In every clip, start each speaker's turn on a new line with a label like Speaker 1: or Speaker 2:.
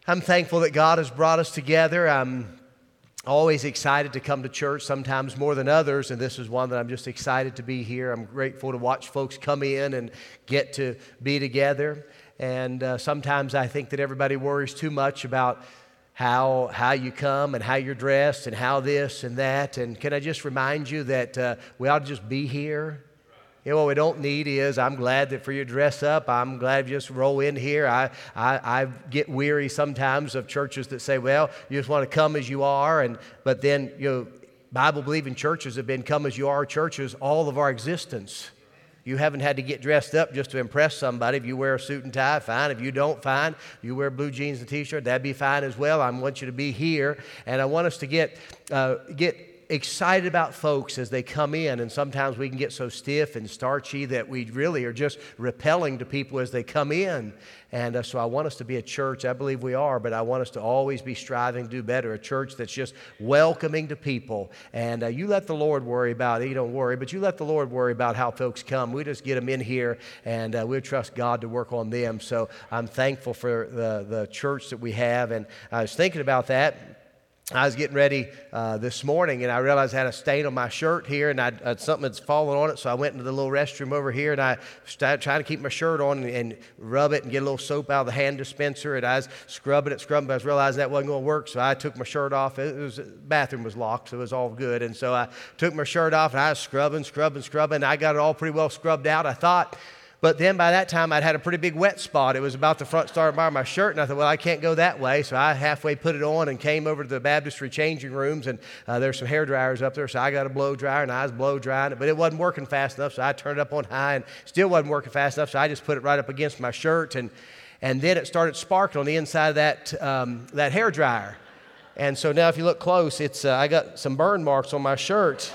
Speaker 1: I'm thankful that God has brought us together. I'm always excited to come to church, sometimes more than others, and this is one that I'm just excited to be here. I'm grateful to watch folks come in and get to be together. And sometimes I think that everybody worries too much about how you come and how you're dressed and how this and that. And can I just remind you that we ought to just be here? You know, what we don't need is, I'm glad that for you to dress up. I'm glad you just roll in here. I get weary sometimes of churches that say, well, you just want to come as you are. But then, Bible-believing churches have been come as you are churches all of our existence. You haven't had to get dressed up just to impress somebody. If you wear a suit and tie, fine. If you don't, fine. If you wear blue jeans and T-shirt, that'd be fine as well. I want you to be here. And I want us to get excited about folks as they come in, and sometimes we can get so stiff and starchy that we really are just repelling to people as they come in. And so I want us to be a church, I believe we are, but I want us to always be striving to do better, a church that's just welcoming to people. And you let the Lord worry about it. You don't worry, but you let the Lord worry about how folks come. We just get them in here, and we'll trust God to work on them. So I'm thankful for the church that we have, and I was thinking about that. I was getting ready this morning, and I realized I had a stain on my shirt here, and something had fallen on it, so I went into the little restroom over here, and I started trying to keep my shirt on and rub it and get a little soap out of the hand dispenser, and I was scrubbing, but I was realizing that wasn't going to work, so I took my shirt off. The bathroom was locked, so it was all good, and so I took my shirt off, and I was scrubbing, and I got it all pretty well scrubbed out, I thought. But then by that time, I'd had a pretty big wet spot. It was about the front start bar of my shirt, and I thought, well, I can't go that way. So I halfway put it on and came over to the baptistry changing rooms, and there's some hair dryers up there, so I got a blow dryer, and I was blow drying it. But it wasn't working fast enough, so I turned it up on high, and still wasn't working fast enough, so I just put it right up against my shirt, and then it started sparkling on the inside of that hair dryer. And so now if you look close, I got some burn marks on my shirt.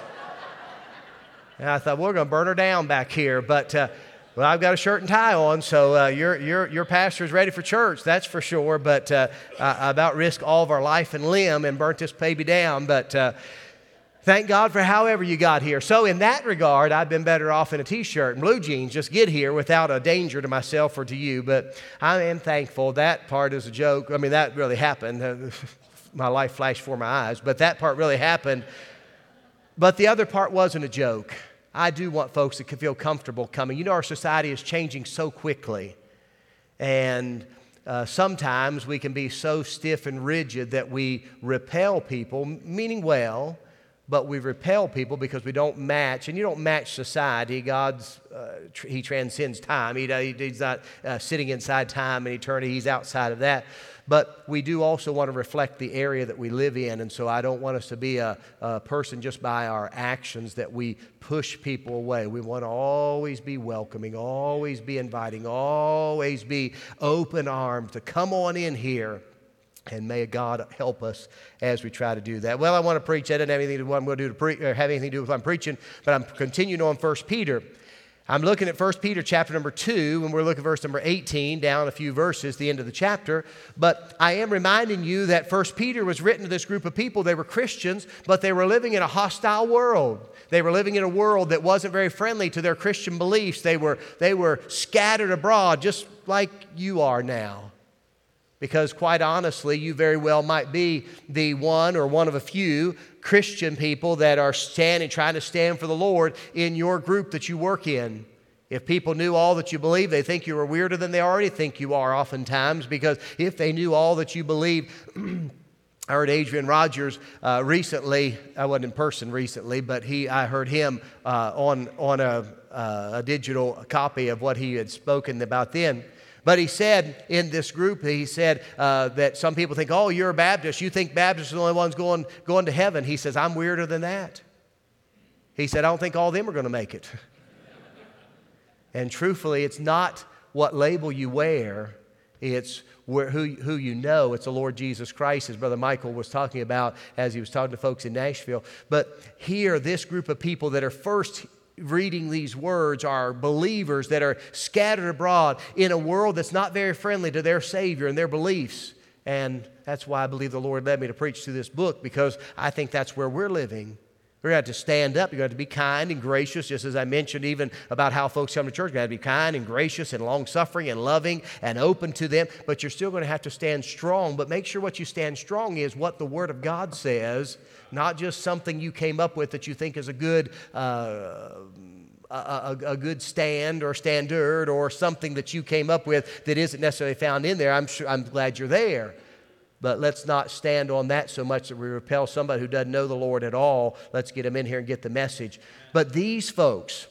Speaker 1: And I thought, well, we're going to burn her down back here, but... Well, I've got a shirt and tie on, so your pastor's ready for church, that's for sure. But I about risked all of our life and limb and burnt this baby down. But thank God for however you got here. So in that regard, I've been better off in a T-shirt and blue jeans, just get here without a danger to myself or to you. But I am thankful. That part is a joke. I mean, that really happened. My life flashed before my eyes, but that part really happened. But the other part wasn't a joke. I do want folks that can feel comfortable coming. You know, our society is changing so quickly. And sometimes we can be so stiff and rigid that we repel people, meaning well, but we repel people because we don't match. And you don't match society. He transcends time. He's not sitting inside time and eternity. He's outside of that. But we do also want to reflect the area that we live in. And so I don't want us to be a person just by our actions that we push people away. We want to always be welcoming, always be inviting, always be open-armed to come on in here. And may God help us as we try to do that. Well, I want to preach. I didn't have anything to do with what I'm going to do have anything to do with what I'm preaching, but I'm continuing on 1 Peter. I'm looking at 1 Peter chapter number 2, and we're looking at verse number 18, down a few verses, the end of the chapter. But I am reminding you that 1 Peter was written to this group of people. They were Christians, but they were living in a hostile world. They were living in a world that wasn't very friendly to their Christian beliefs. They were scattered abroad, just like you are now. Because quite honestly, you very well might be the one or one of a few Christian people that are trying to stand for the Lord in your group that you work in. If people knew all that you believe, they think you are weirder than they already think you are oftentimes, because if they knew all that you believe, I heard Adrian Rogers recently. I wasn't in person recently, but I heard him on a digital copy of what he had spoken about then. But he said in this group, that some people think, oh, you're a Baptist. You think Baptists are the only ones going to heaven. He says, I'm weirder than that. He said, I don't think all of them are going to make it. And truthfully, it's not what label you wear. It's who you know. It's the Lord Jesus Christ, as Brother Michael was talking about as he was talking to folks in Nashville. But here, this group of people that are first reading these words are believers that are scattered abroad in a world that's not very friendly to their Savior and their beliefs. And that's why I believe the Lord led me to preach through this book, because I think that's where we're living. You're going to have to stand up. You're going to have to be kind and gracious, just as I mentioned even about how folks come to church. You're going to have to be kind and gracious and long-suffering and loving and open to them. But you're still going to have to stand strong. But make sure what you stand strong is what the Word of God says, not just something you came up with that you think is a good stand or standard or something that you came up with that isn't necessarily found in there. I'm glad you're there. But let's not stand on that so much that we repel somebody who doesn't know the Lord at all. Let's get them in here and get the message. But these folks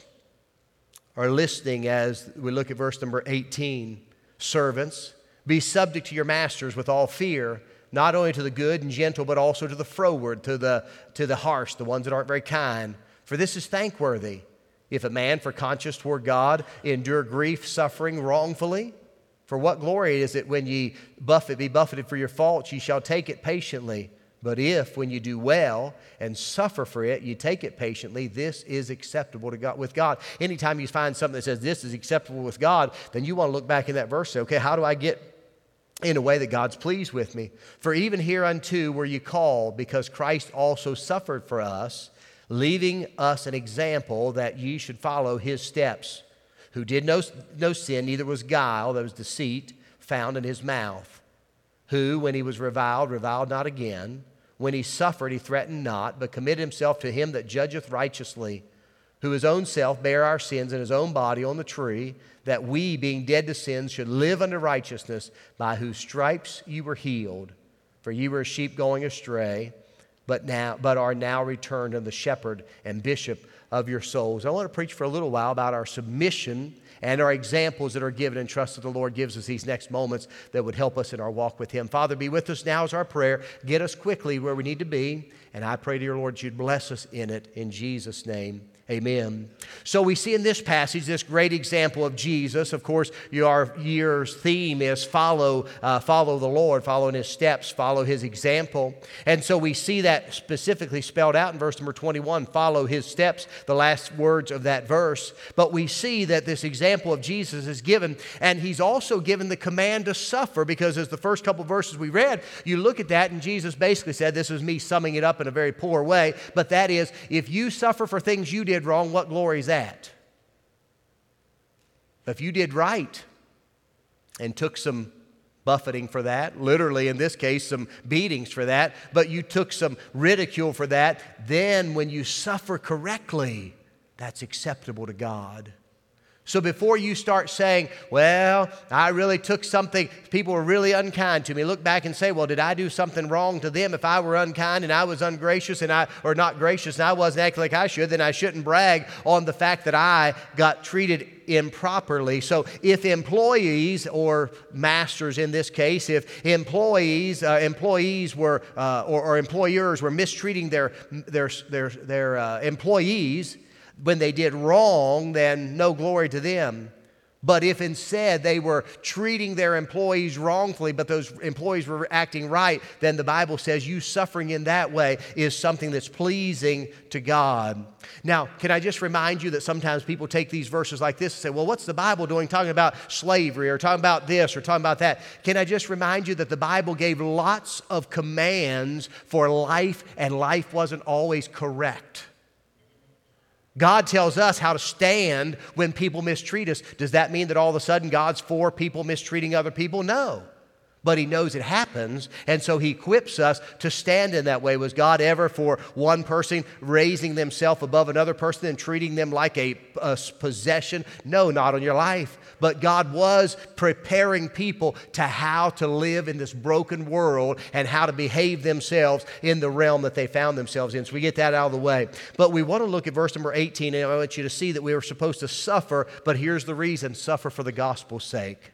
Speaker 1: are listening as we look at verse number 18. Servants, be subject to your masters with all fear, not only to the good and gentle, but also to the froward, to the harsh, the ones that aren't very kind. For this is thankworthy. If a man for conscience toward God endure grief, suffering wrongfully, for what glory is it when ye be buffeted for your faults, ye shall take it patiently. But if, when you do well and suffer for it, you take it patiently, this is acceptable to God, with God. Anytime you find something that says this is acceptable with God, then you want to look back in that verse and say, okay, how do I get in a way that God's pleased with me? For even hereunto were you called, because Christ also suffered for us, leaving us an example that ye should follow his steps, who did no sin, neither was guile, that was deceit, found in his mouth. Who, when he was reviled not again. When he suffered, he threatened not, but committed himself to him that judgeth righteously. Who his own self bare our sins in his own body on the tree, that we, being dead to sins, should live unto righteousness, by whose stripes ye were healed. For ye were as sheep going astray, but are now returned unto the shepherd and bishop of your souls. I want to preach for a little while about our submission and our examples that are given, and trust that the Lord gives us these next moments that would help us in our walk with him. Father, be with us now is our prayer. Get us quickly where we need to be, and I pray, dear Lord, you'd bless us in it. In Jesus' name, amen. So we see in this passage this great example of Jesus. Of course, our year's theme is follow the Lord, follow in his steps, follow his example. And so we see that specifically spelled out in verse number 21, follow his steps, the last words of that verse. But we see that this example of Jesus is given, and he's also given the command to suffer, because as the first couple verses we read, you look at that and Jesus basically said, this is me summing it up in a very poor way, but that is, if you suffer for things you did wrong, what glory is that? If you did right and took some buffeting for that, literally in this case some beatings for that, but you took some ridicule for that, then when you suffer correctly, that's acceptable to God. So before you start saying, well, I really took something, people were really unkind to me, look back and say, well, did I do something wrong to them? If I were unkind and I was ungracious or not gracious and I wasn't acting like I should, then I shouldn't brag on the fact that I got treated improperly. So if employees, or masters in this case, if employees were or employers were mistreating their employees when they did wrong, then no glory to them. But if instead they were treating their employees wrongfully, but those employees were acting right, then the Bible says you suffering in that way is something that's pleasing to God. Now, can I just remind you that sometimes people take these verses like this and say, well, what's the Bible doing talking about slavery or talking about this or talking about that? Can I just remind you that the Bible gave lots of commands for life, and life wasn't always correct. God tells us how to stand when people mistreat us. Does that mean that all of a sudden God's for people mistreating other people? No. But he knows it happens, and so he equips us to stand in that way. Was God ever for one person raising themselves above another person and treating them like a possession? No, not on your life. But God was preparing people to how to live in this broken world and how to behave themselves in the realm that they found themselves in. So we get that out of the way. But we want to look at verse number 18, and I want you to see that we were supposed to suffer, but here's the reason: suffer for the gospel's sake.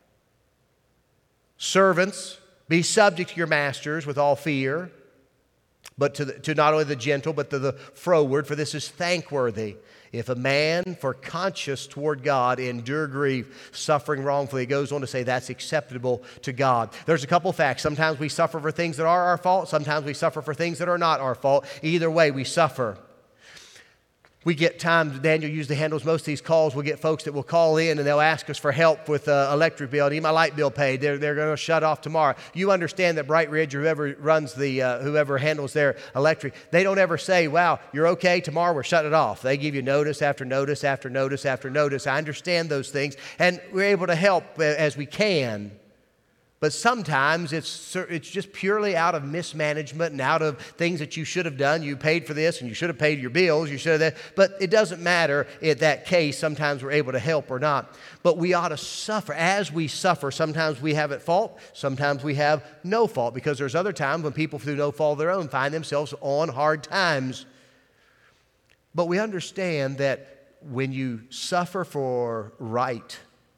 Speaker 1: Servants, be subject to your masters with all fear, but to not only the gentle, but to the froward, for this is thankworthy. If a man for conscience toward God endure grief, suffering wrongfully, it goes on to say that's acceptable to God. There's a couple facts. Sometimes we suffer for things that are our fault. Sometimes we suffer for things that are not our fault. Either way, we suffer. We get times, Daniel usually handles most of these calls. We'll get folks that will call in and they'll ask us for help with electric bill. I need my light bill paid. They're going to shut off tomorrow. You understand that Bright Ridge or whoever handles their electric, they don't ever say, wow, you're okay, tomorrow we're shutting it off. They give you notice after notice after notice after notice. I understand those things, and we're able to help as we can. But sometimes it's just purely out of mismanagement and out of things that you should have done. You paid for this and you should have paid your bills. You should have. But it doesn't matter in that case. Sometimes we're able to help or not. But we ought to suffer. As we suffer, sometimes we have at fault. Sometimes we have no fault, because there's other times when people through no fault of their own find themselves on hard times. But we understand that when you suffer for right,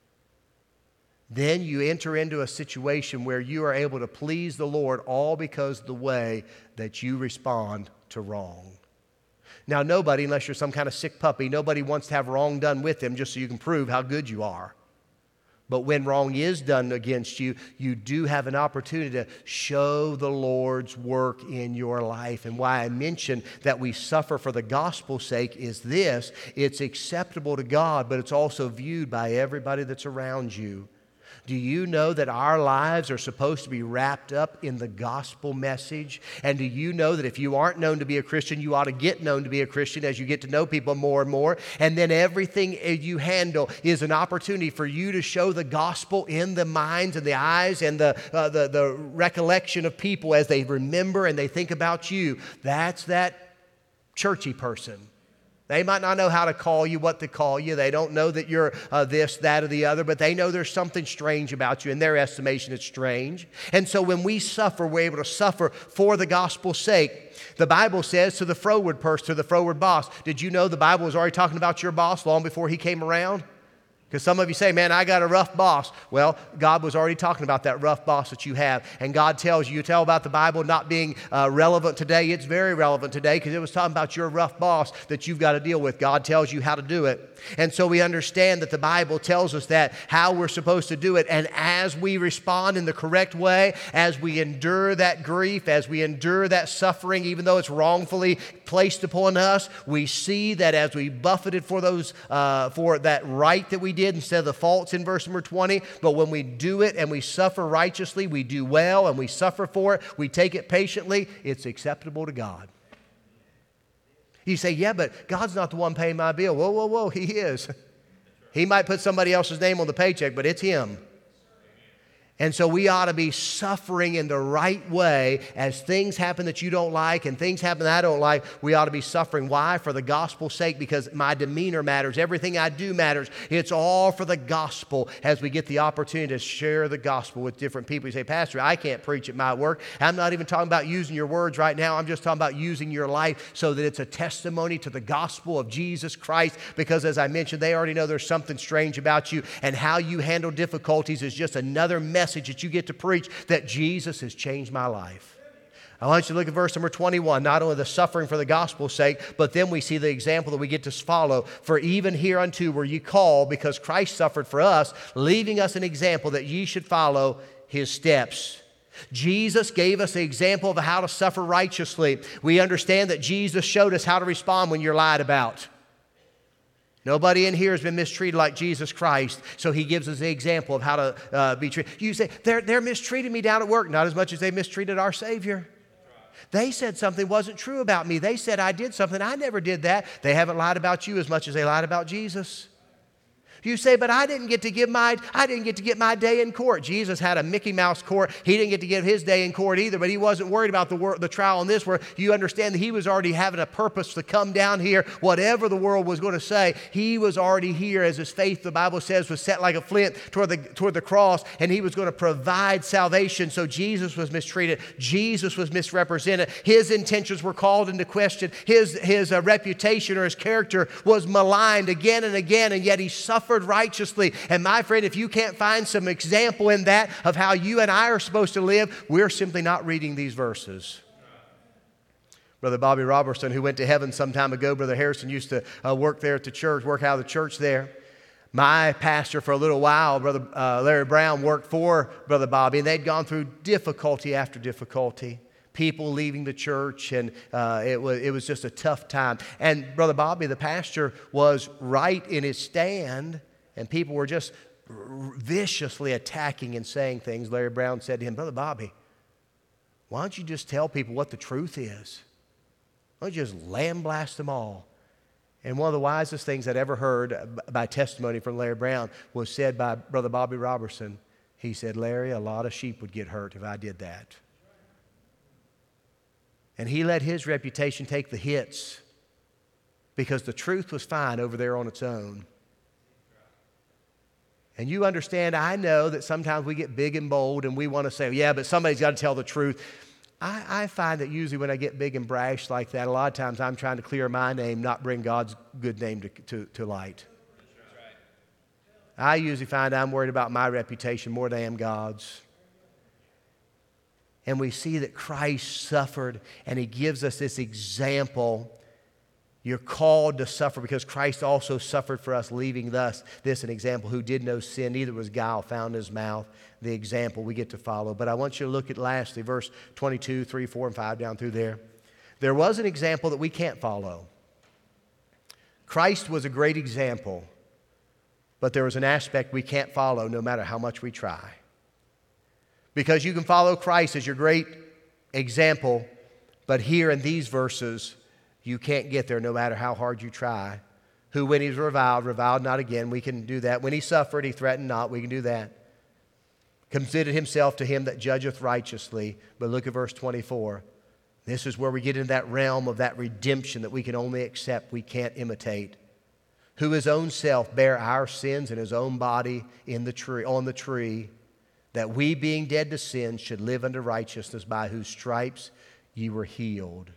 Speaker 1: then you enter into a situation where you are able to please the Lord, all because of the way that you respond to wrong. Now, nobody, unless you're some kind of sick puppy, nobody wants to have wrong done with them just so you can prove how good you are. But when wrong is done against you, you do have an opportunity to show the Lord's work in your life. And why I mention that we suffer for the gospel's sake is this: it's acceptable to God, but it's also viewed by everybody that's around you. Do you know that our lives are supposed to be wrapped up in the gospel message? And do you know that if you aren't known to be a Christian, you ought to get known to be a Christian as you get to know people more and more? And then everything you handle is an opportunity for you to show the gospel in the minds and the eyes and the recollection of people as they remember and they think about you. That's that churchy person. They might not know how to call you, what to call you. They don't know that you're this, that, or the other, but they know there's something strange about you. In their estimation, it's strange. And so when we suffer, we're able to suffer for the gospel's sake. The Bible says to the froward person, to the froward boss, did you know the Bible was already talking about your boss long before he came around? Because some of you say, man, I got a rough boss. Well, God was already talking about that rough boss that you have. And God tells you, tell about the Bible not being relevant today. It's very relevant today, because it was talking about your rough boss that you've got to deal with. God tells you how to do it. And so we understand that the Bible tells us that, how we're supposed to do it. And as we respond in the correct way, as we endure that grief, as we endure that suffering, even though it's wrongfully placed upon us, we see that as we buffeted for that right that we did instead of the faults in verse number 20, but when we do it and we suffer righteously, we do well and we suffer for it, we take it patiently, it's acceptable to God. You say, yeah, but God's not the one paying my bill. Whoa, whoa, whoa, He is. He might put somebody else's name on the paycheck, but it's Him. And so we ought to be suffering in the right way. As things happen that you don't like and things happen that I don't like, we ought to be suffering. Why? For the gospel's sake, because my demeanor matters. Everything I do matters. It's all for the gospel as we get the opportunity to share the gospel with different people. You say, Pastor, I can't preach at my work. I'm not even talking about using your words right now. I'm just talking about using your life so that it's a testimony to the gospel of Jesus Christ, because as I mentioned, they already know there's something strange about you, and how you handle difficulties is just another message that you get to preach, that Jesus has changed my life. I want you to look at verse number 21, not only the suffering for the gospel's sake, but then we see the example that we get to follow. For even hereunto were ye called, because Christ suffered for us, leaving us an example that ye should follow His steps. Jesus gave us an example of how to suffer righteously. We understand that Jesus showed us how to respond when you're lied about. Nobody in here has been mistreated like Jesus Christ, so He gives us the example of how to be treated. You say, they're mistreating me down at work. Not as much as they mistreated our Savior. They said something wasn't true about me. They said I did something. I never did that. They haven't lied about you as much as they lied about Jesus. You say, but I didn't get to get my day in court. Jesus had a Mickey Mouse court. He didn't get to get his day in court either, but He wasn't worried about the trial on this, where you understand that He was already having a purpose to come down here. Whatever the world was going to say, He was already here, as His faith, the Bible says, was set like a flint toward the cross, and He was going to provide salvation. So Jesus was mistreated. Jesus was misrepresented. His intentions were called into question. His reputation or His character was maligned again and again, and yet He suffered righteously. And my friend, if you can't find some example in that of how you and I are supposed to live, we're simply not reading these verses. Brother Bobby Robertson, who went to heaven some time ago, Brother Harrison used to work there at the church, work out of the church there. My pastor for a little while, Brother Larry Brown, worked for Brother Bobby, and they'd gone through difficulty after difficulty. people leaving the church, and it was just a tough time. And Brother Bobby, the pastor, was right in his stand, and people were just viciously attacking and saying things. Larry Brown said to him, Brother Bobby, why don't you just tell people what the truth is? Why don't you just lambaste them all? And one of the wisest things I'd ever heard by testimony from Larry Brown was said by Brother Bobby Robertson. He said, Larry, a lot of sheep would get hurt if I did that. And he let his reputation take the hits because the truth was fine over there on its own. And you understand, I know that sometimes we get big and bold and we want to say, yeah, but somebody's got to tell the truth. I find that usually when I get big and brash like that, a lot of times I'm trying to clear my name, not bring God's good name to light. I usually find I'm worried about my reputation more than I am God's. And we see that Christ suffered, and He gives us this example. You're called to suffer because Christ also suffered for us, leaving thus this an example who did no sin, neither was guile found in His mouth. The example we get to follow. But I want you to look at lastly, verse 22, 3, 4, and 5 down through there. There was an example that we can't follow. Christ was a great example, but there was an aspect we can't follow no matter how much we try. Because you can follow Christ as your great example, but here in these verses, you can't get there no matter how hard you try. Who, when He was reviled not again. We can do that. When He suffered, He threatened not. We can do that. Considered Himself to Him that judgeth righteously. But look at verse 24. This is where we get into that realm of that redemption that we can only accept, we can't imitate. Who His own self bare our sins in His own body on the tree, that we being dead to sin should live unto righteousness, by whose stripes ye were healed.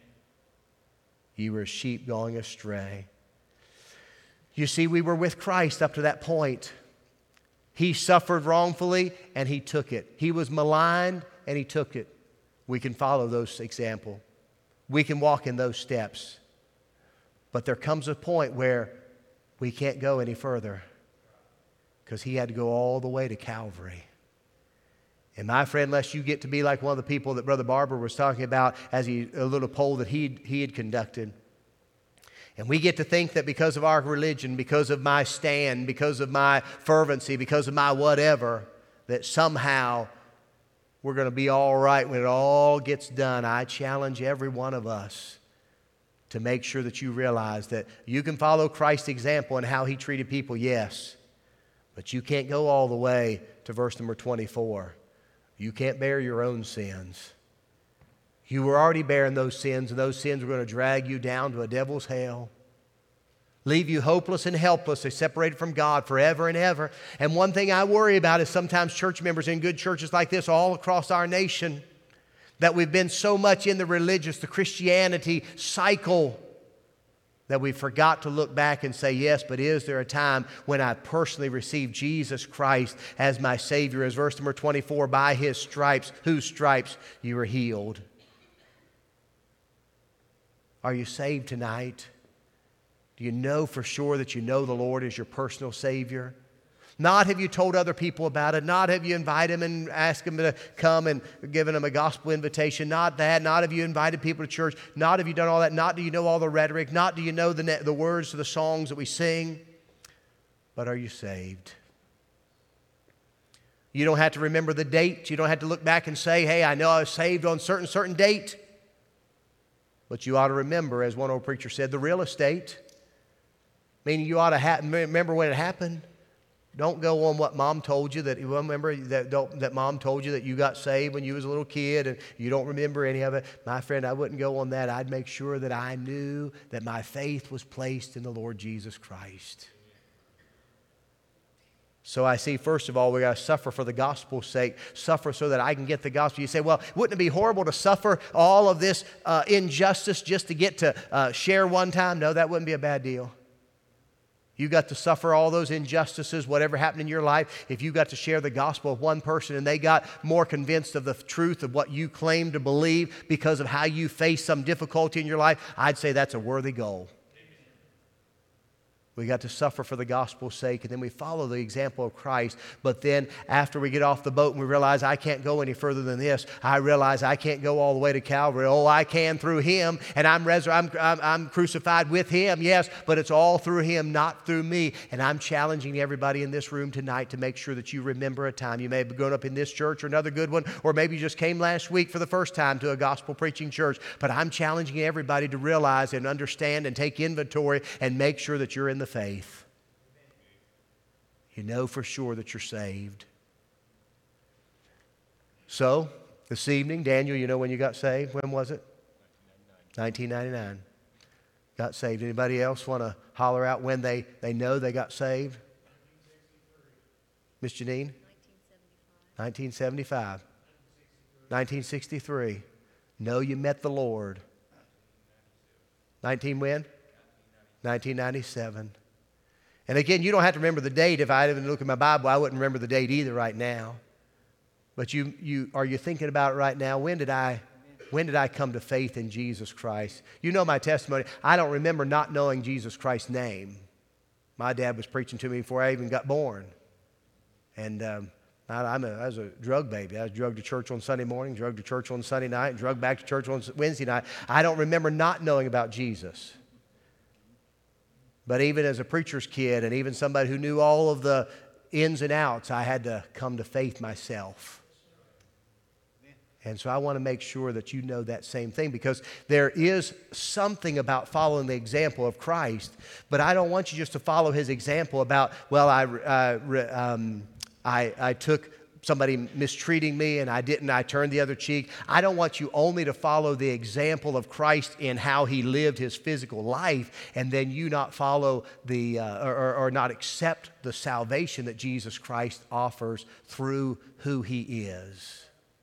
Speaker 1: Ye were as sheep going astray. You see, we were with Christ up to that point. He suffered wrongfully, and He took it. He was maligned, and He took it. We can follow those examples. We can walk in those steps. But there comes a point where we can't go any further because He had to go all the way to Calvary. And my friend, lest you get to be like one of the people that Brother Barber was talking about as a little poll that he had conducted. And we get to think that because of our religion, because of my stand, because of my fervency, because of my whatever, that somehow we're going to be all right when it all gets done. I challenge every one of us to make sure that you realize that you can follow Christ's example and how He treated people, yes. But you can't go all the way to verse number 24. You can't bear your own sins. You were already bearing those sins, and those sins were going to drag you down to a devil's hell, leave you hopeless and helpless, separated from God forever and ever. And one thing I worry about is sometimes church members in good churches like this all across our nation, that we've been so much in the Christianity cycle, that we forgot to look back and say, yes, but is there a time when I personally received Jesus Christ as my Savior? As verse number 24, by His stripes, whose stripes you were healed. Are you saved tonight? Do you know for sure that you know the Lord as your personal Savior? Not have you told other people about it. Not have you invited them and asked them to come and given them a gospel invitation. Not that. Not have you invited people to church. Not have you done all that. Not do you know all the rhetoric. Not do you know the words to the songs that we sing. But are you saved? You don't have to remember the date. You don't have to look back and say, hey, I know I was saved on certain date. But you ought to remember, as one old preacher said, the real estate. Meaning you ought to remember when it happened. Don't go on what mom told you. Remember that mom told you that you got saved when you was a little kid and you don't remember any of it. My friend, I wouldn't go on that. I'd make sure that I knew that my faith was placed in the Lord Jesus Christ. So I see, first of all, we got to suffer for the gospel's sake. Suffer so that I can get the gospel. You say, well, wouldn't it be horrible to suffer all of this injustice just to get to share one time? No, that wouldn't be a bad deal. You got to suffer all those injustices, whatever happened in your life. If you got to share the gospel with one person and they got more convinced of the truth of what you claim to believe because of how you face some difficulty in your life, I'd say that's a worthy goal. We got to suffer for the gospel's sake, and then we follow the example of Christ. But then after we get off the boat and we realize I can't go any further than this, I realize I can't go all the way to Calvary. Oh, I can through Him, and I'm crucified with Him, yes, but it's all through Him, not through me. And I'm challenging everybody in this room tonight to make sure that you remember a time. You may have grown up in this church or another good one, or maybe you just came last week for the first time to a gospel preaching church. But I'm challenging everybody to realize and understand and take inventory and make sure that you're in the faith. You know for sure that you're saved. So, this evening, Daniel, you know when you got saved? When was it? 1999. Got saved. Anybody else want to holler out when they know they got saved? Miss Janine? 1975. 1963. Know you met the Lord. 19 when? 1997. And again, you don't have to remember the date. If I didn't look at my Bible, I wouldn't remember the date either right now. But are you thinking about it right now? When did I come to faith in Jesus Christ? You know my testimony. I don't remember not knowing Jesus Christ's name. My dad was preaching to me before I even got born. And I was a drug baby. I was drugged to church on Sunday morning, drugged to church on Sunday night, and drugged back to church on Wednesday night. I don't remember not knowing about Jesus. But even as a preacher's kid and even somebody who knew all of the ins and outs, I had to come to faith myself. And so I want to make sure that you know that same thing, because there is something about following the example of Christ, but I don't want you just to follow His example about, well, I took somebody mistreating me and I turned the other cheek. I don't want you only to follow the example of Christ in how He lived His physical life, and then you not follow or not accept the salvation that Jesus Christ offers through who He is.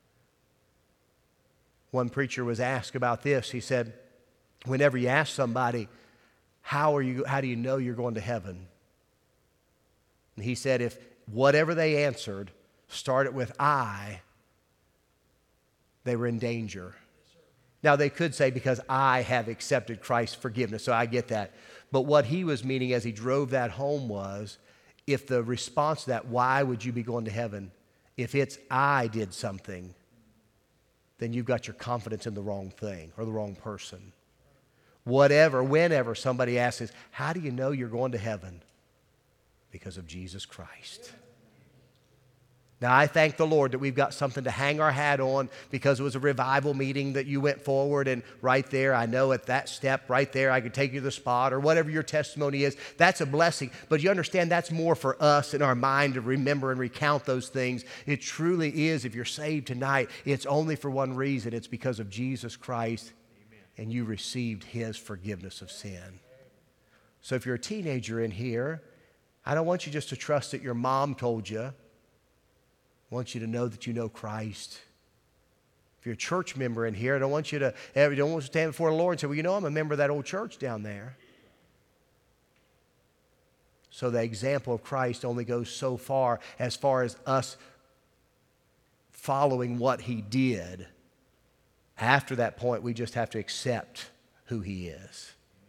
Speaker 1: One preacher was asked about this. He said, whenever you ask somebody, how do you know you're going to heaven? And he said, if whatever they answered started with I, they were in danger. Now, they could say, because I have accepted Christ's forgiveness, so I get that. But what he was meaning as he drove that home was, if the response to that, why would you be going to heaven? If it's I did something, then you've got your confidence in the wrong thing or the wrong person. Whenever somebody asks, how do you know you're going to heaven? Because of Jesus Christ. Now, I thank the Lord that we've got something to hang our hat on, because it was a revival meeting that you went forward, and right there, I know at that step right there, I could take you to the spot, or whatever your testimony is. That's a blessing. But you understand, that's more for us in our mind to remember and recount those things. It truly is, if you're saved tonight, it's only for one reason. It's because of Jesus Christ. Amen. And you received His forgiveness of sin. So if you're a teenager in here, I don't want you just to trust that your mom told you. I want you to know that you know Christ. If you're a church member in here, I don't want you to stand before the Lord and say, well, you know, I'm a member of that old church down there. So the example of Christ only goes so far as us following what He did. After that point, we just have to accept who He is.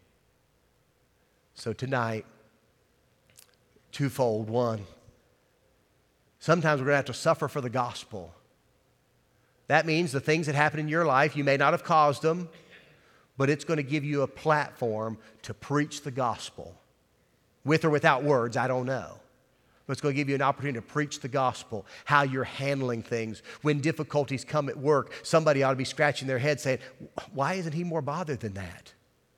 Speaker 1: So tonight, twofold. One, sometimes we're going to have to suffer for the gospel. That means the things that happen in your life, you may not have caused them, but it's going to give you a platform to preach the gospel. With or without words, I don't know. But it's going to give you an opportunity to preach the gospel, how you're handling things. When difficulties come at work, somebody ought to be scratching their head saying, why isn't he more bothered than that?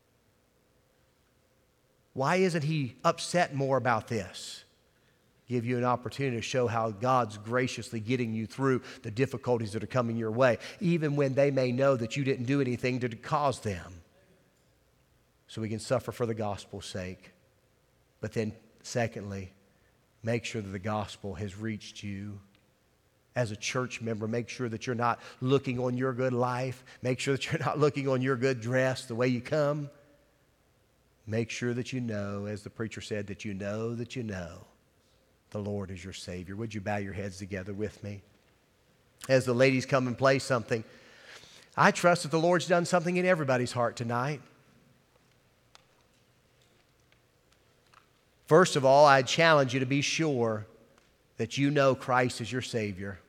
Speaker 1: Why isn't he upset more about this? Give you an opportunity to show how God's graciously getting you through the difficulties that are coming your way, even when they may know that you didn't do anything to cause them. So we can suffer for the gospel's sake. But then, secondly, make sure that the gospel has reached you. As a church member, make sure that you're not looking on your good life. Make sure that you're not looking on your good dress, the way you come. Make sure that you know, as the preacher said, that you know the Lord is your Savior. Would you bow your heads together with me? As the ladies come and play something, I trust that the Lord's done something in everybody's heart tonight. First of all, I challenge you to be sure that you know Christ is your Savior.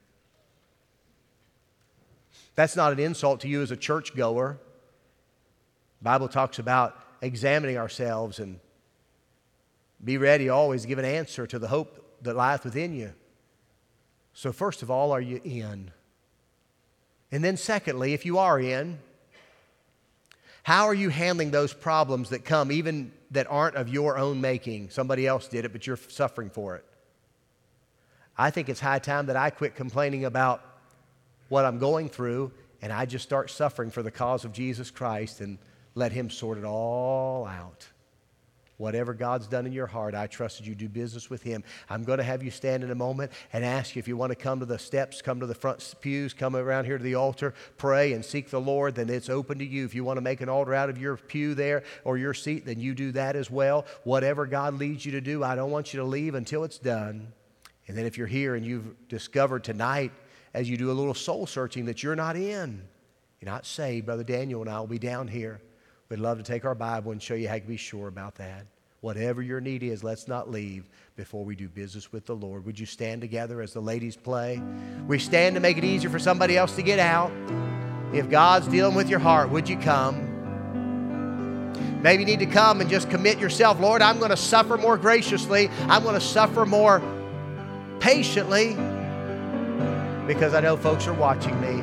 Speaker 1: That's not an insult to you as a churchgoer. The Bible talks about examining ourselves and be ready to always give an answer to the hope that lieth within you. So first of all, are you in? And then secondly, if you are in, how are you handling those problems that come, even that aren't of your own making? Somebody else did it, but you're suffering for it. I think it's high time that I quit complaining about what I'm going through and I just start suffering for the cause of Jesus Christ and let Him sort it all out. Whatever God's done in your heart, I trust that you do business with Him. I'm going to have you stand in a moment and ask you if you want to come to the steps, come to the front pews, come around here to the altar, pray and seek the Lord, then it's open to you. If you want to make an altar out of your pew there or your seat, then you do that as well. Whatever God leads you to do, I don't want you to leave until it's done. And then if you're here and you've discovered tonight, as you do a little soul searching, that you're not in, you're not saved, Brother Daniel and I will be down here. We'd love to take our Bible and show you how to be sure about that. Whatever your need is, let's not leave before we do business with the Lord. Would you stand together as the ladies play? We stand to make it easier for somebody else to get out. If God's dealing with your heart, would you come? Maybe you need to come and just commit yourself. Lord, I'm going to suffer more graciously. I'm going to suffer more patiently because I know folks are watching me.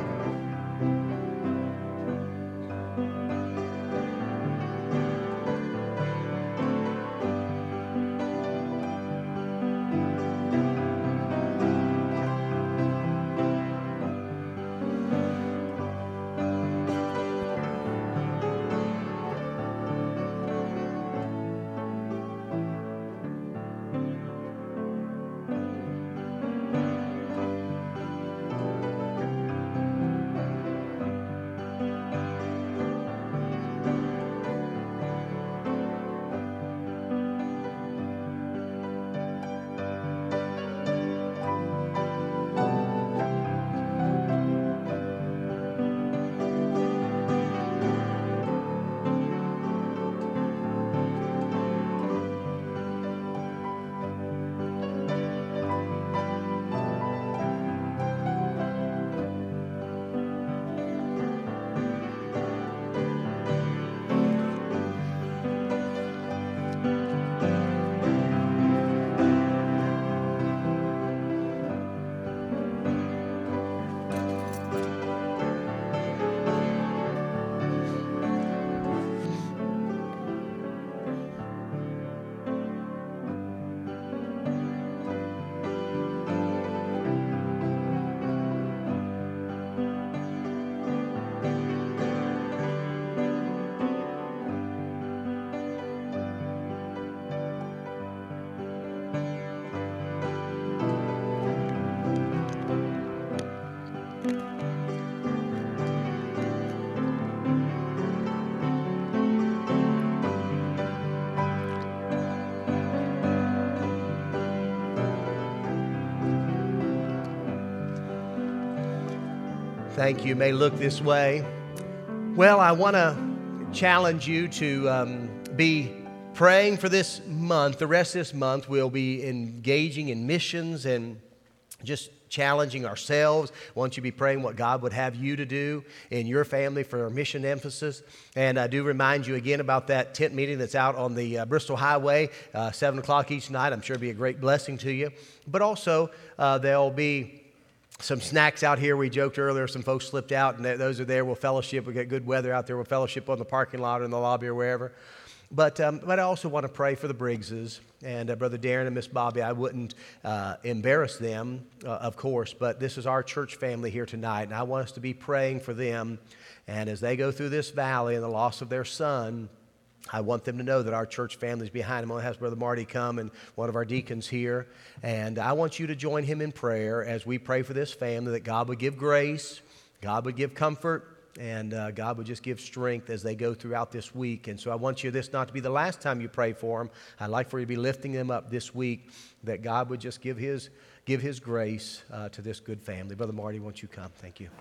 Speaker 1: Thank you. You may look this way. Well, I want to challenge you to be praying for this month. The rest of this month, we'll be engaging in missions and just challenging ourselves. I want you to be praying what God would have you to do in your family for our mission emphasis. And I do remind you again about that tent meeting that's out on the Bristol Highway, 7 o'clock each night. I'm sure it'll be a great blessing to you. But also, there'll be some snacks out here. We joked earlier, some folks slipped out, and those are there. We'll fellowship. We'll get good weather out there. We'll fellowship on the parking lot or in the lobby or wherever. But I also want to pray for the Briggses and Brother Darren and Miss Bobby. I wouldn't embarrass them, of course, but this is our church family here tonight, and I want us to be praying for them. And as they go through this valley and the loss of their son, I want them to know that our church family is behind them. I'm going to have Brother Marty come and one of our deacons here. And I want you to join him in prayer as we pray for this family, that God would give grace, God would give comfort, and God would just give strength as they go throughout this week. And so I want you this not to be the last time you pray for them. I'd like for you to be lifting them up this week, that God would just give His grace to this good family. Brother Marty, won't you come? Thank you.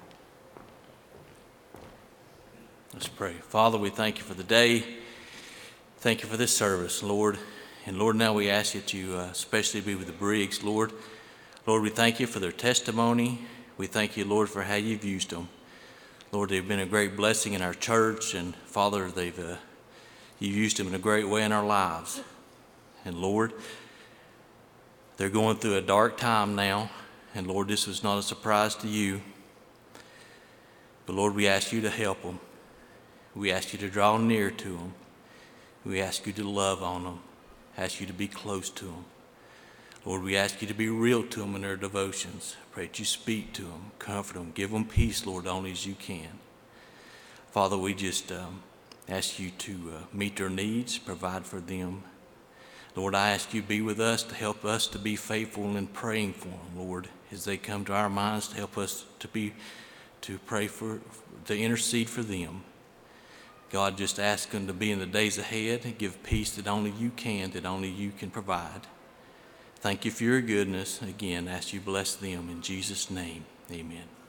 Speaker 2: Let's pray. Father, we thank you for the day. Thank you for this service. Lord, And Lord, now we ask that you especially be with the Briggs, Lord. Lord, we thank you for their testimony. We thank you, Lord, for how you've used them. Lord, they've been a great blessing in our church, and Father, you've used them in a great way in our lives. And Lord, they're going through a dark time now, and Lord, this was not a surprise to you. But Lord, we ask you to help them. We ask you to draw near to them. We ask you to love on them. Ask you to be close to them. Lord, we ask you to be real to them in their devotions. Pray that you speak to them, comfort them, give them peace, Lord, only as you can. Father, we just ask you to meet their needs, provide for them. Lord, I ask you to be with us, to help us to be faithful in praying for them, Lord, as they come to our minds, to help us to pray for, to intercede for them. God, just ask them to be in the days ahead and give peace that only you can provide. Thank you for your goodness. Again, ask you bless them in Jesus' name. Amen.